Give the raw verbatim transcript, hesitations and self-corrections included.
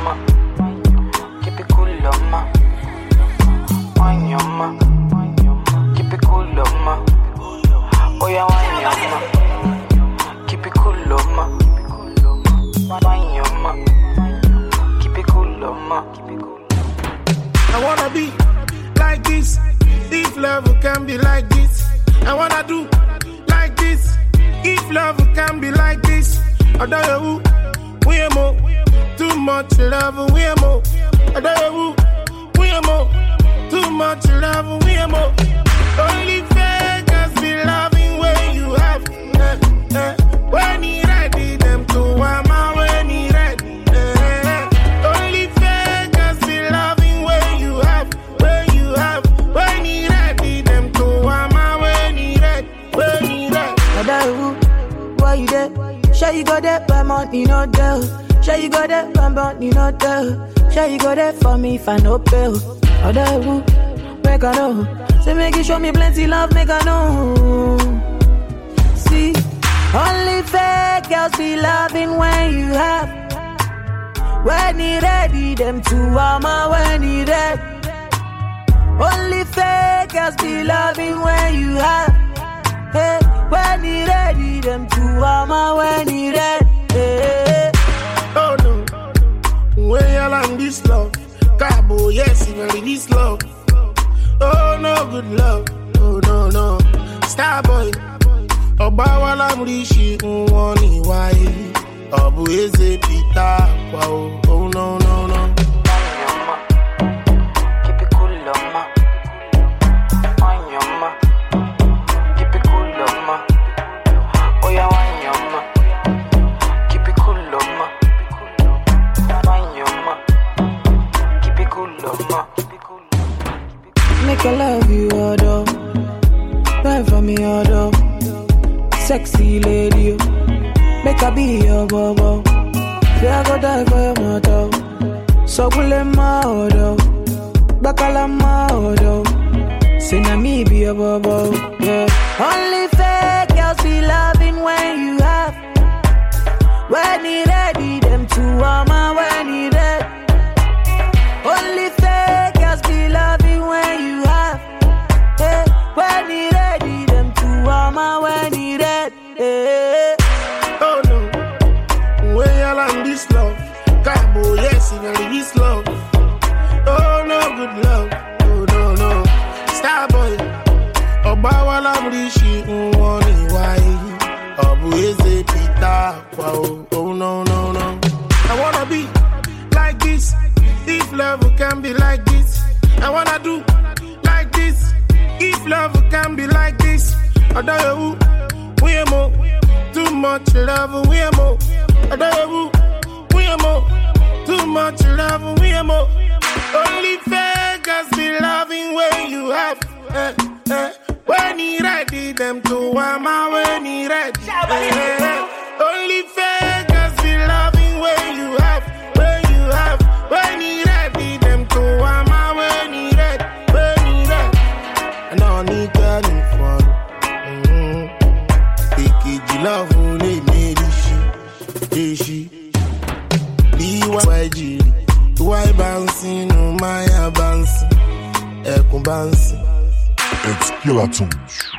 Keep it cool, ma. Wine your ma. Keep it cool, ma. Oh yeah, wine your ma. Keep it cool, ma. Wine your ma. Keep it cool, ma. I wanna be like this. If love can be like this, I wanna do like this. If love can be like this, I don't know we are more. Too much love, we are more. I don't know we are more. Too much love, we are more. Only fakers be loving when you have. Eh, eh. When he ready, them to wama when he ready. Eh. Only fakers be loving when you have. When you have. When he ready, them to wama when he ready. When he ready. I don't know why you there. Sure you got that, but money not there. Sure you got that, but money not there. Sure you got that for me if I no pay. I don't know, make I know. Say make you show me plenty love, make I know. See, only fake girls be loving when you have. When he ready, them two armor when he ready. Only fake girls be loving when you have. Hey, when he ready, them two armor when he ready. Hey. Oh no, when y'all on this love, Cabo, yes, he really this love. Oh no, good love. Oh no, no, Starboy. Oba wala mrishi unwani wai. Obu eze pita wow. Oh no, no, no. Keep it cool, ma. Wine your ma. Keep it cool, ma. Oh yeah, wine your ma. Keep it cool, ma. Wine your ma. Keep it cool, ma. Make I love you, although. Run for me, although. Sexy lady, make I be your bobo. Yeah, I go die for your motto. So pull in my auto. Bakala my auto. Say na me be your bobo. Yeah. Only fake girls be loving when you have. When he ready, them two armor when he ready. Only fake girls be loving when you have. Hey, when he ready, them two armor when he ready. Hey. Oh no, when y'all on this love, Cabo, yes, he really this love. Oh no, good love. Oh no, no, Starboy. Oba wala mrishi unwani wai. Obu eze pita wow. Oh no, no, no. I wanna be like this. If love can be like this, I wanna do like this. If love can be like this, I don't know we are more. Too much love, we are more. I don't know we are more. Too much love, we are more. Only fakers be loving when you have. Eh, eh. When he ready, them to wama when he ready. Eh, eh. Only fakers be loving when you have. When you have. When he ready, them to wama when he ready. When he ready. And I need that fun. Take love only made she. She. Why G? Why bouncing on my bouncing? Echo bouncing. It's Killer Tunes.